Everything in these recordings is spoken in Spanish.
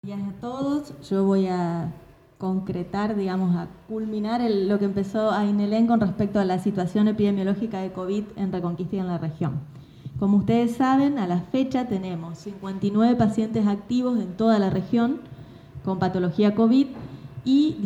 Buenos días a todos. Yo voy a concretar, a culminar lo que empezó Ainelén con respecto a la situación epidemiológica de COVID en Reconquista y en la región. Como ustedes saben, a la fecha tenemos 59 pacientes activos en toda la región con patología COVID y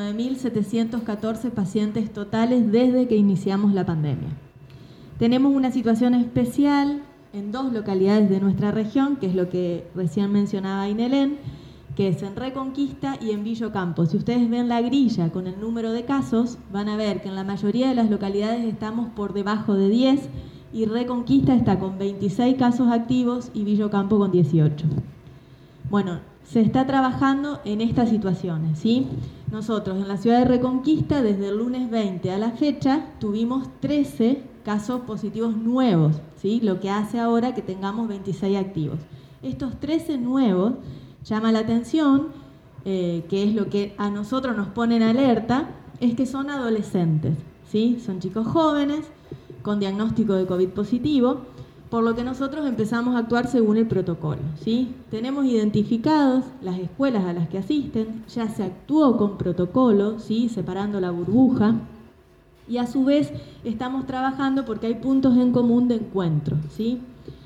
19.714 pacientes totales desde que iniciamos la pandemia. Tenemos una situación especial en dos localidades de nuestra región, que es lo que recién mencionaba Ainelén, que es en Reconquista y en Villa Campo. Si ustedes ven la grilla con el número de casos, van a ver que en la mayoría de las localidades estamos por debajo de 10 y Reconquista está con 26 casos activos y Villa Campo con 18. Bueno, se está trabajando en estas situaciones, ¿sí? Nosotros en la ciudad de Reconquista, desde el lunes 20 a la fecha, tuvimos 13 casos positivos nuevos, ¿sí? Lo que hace ahora que tengamos 26 activos. Estos 13 nuevos llama la atención, que es lo que a nosotros nos pone en alerta, es que son adolescentes, ¿sí? Son chicos jóvenes con diagnóstico de COVID positivo, por lo que nosotros empezamos a actuar según el protocolo, ¿sí? Tenemos identificados las escuelas a las que asisten, ya se actuó con protocolo, ¿sí? Separando la burbuja, y a su vez estamos trabajando porque hay puntos en común de encuentro, ¿sí?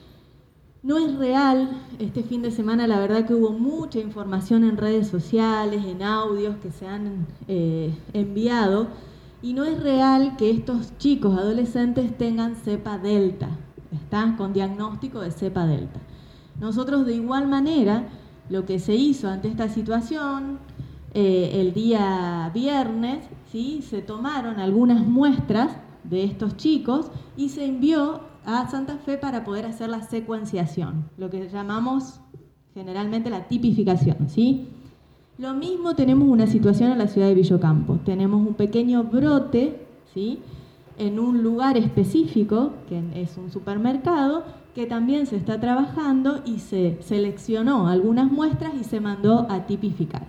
No es real, este fin de semana la verdad que hubo mucha información en redes sociales, en audios que se han enviado, y no es real que estos chicos adolescentes tengan cepa delta, ¿está? Con diagnóstico de cepa delta. Nosotros de igual manera, lo que se hizo ante esta situación, el día viernes, ¿sí? Se tomaron algunas muestras de estos chicos y se envió a Santa Fe para poder hacer la secuenciación, lo que llamamos generalmente la tipificación, ¿sí? Lo mismo tenemos una situación en la ciudad de Villa Campo. Tenemos un pequeño brote, ¿sí? En un lugar específico, que es un supermercado, que también se está trabajando y se seleccionó algunas muestras y se mandó a tipificar.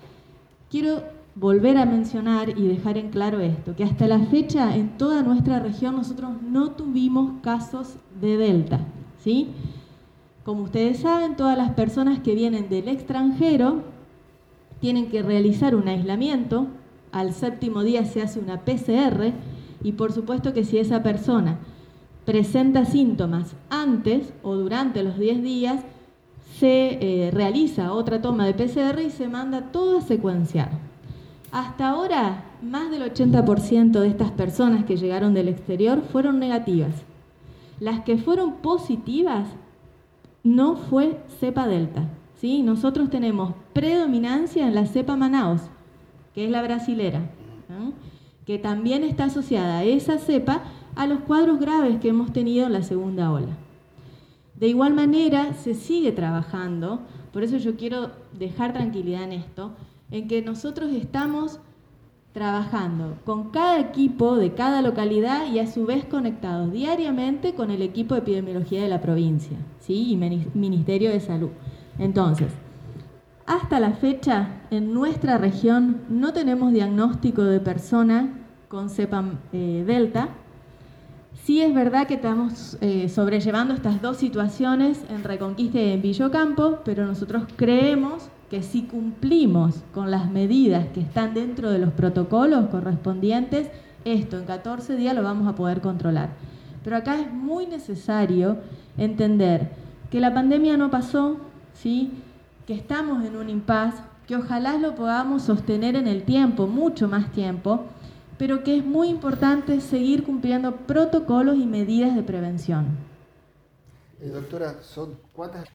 Quiero volver a mencionar y dejar en claro esto, que hasta la fecha en toda nuestra región nosotros no tuvimos casos de Delta, ¿sí? Como ustedes saben, todas las personas que vienen del extranjero tienen que realizar un aislamiento, al 7º día se hace una PCR y por supuesto que si esa persona presenta síntomas antes o durante los 10 días, se realiza otra toma de PCR y se manda todo a secuenciar. Hasta ahora, más del 80% de estas personas que llegaron del exterior fueron negativas. Las que fueron positivas no fue cepa delta, ¿sí? Nosotros tenemos predominancia en la cepa Manaus, que es la brasilera, ¿no? Que también está asociada a esa cepa a los cuadros graves que hemos tenido en la segunda ola. De igual manera, se sigue trabajando, por eso yo quiero dejar tranquilidad en esto, en que nosotros estamos trabajando con cada equipo de cada localidad y a su vez conectados diariamente con el equipo de epidemiología de la provincia, ¿sí? Y Ministerio de Salud. Entonces, hasta la fecha, en nuestra región no tenemos diagnóstico de persona con cepa delta. Sí es verdad que estamos sobrellevando estas dos situaciones en Reconquista y en Villa Campo, pero nosotros creemos que si cumplimos con las medidas que están dentro de los protocolos correspondientes, esto en 14 días lo vamos a poder controlar. Pero acá es muy necesario entender que la pandemia no pasó, ¿sí? Que estamos en un impasse, que ojalá lo podamos sostener en el tiempo, mucho más tiempo, pero que es muy importante seguir cumpliendo protocolos y medidas de prevención. Doctora, ¿son cuántas?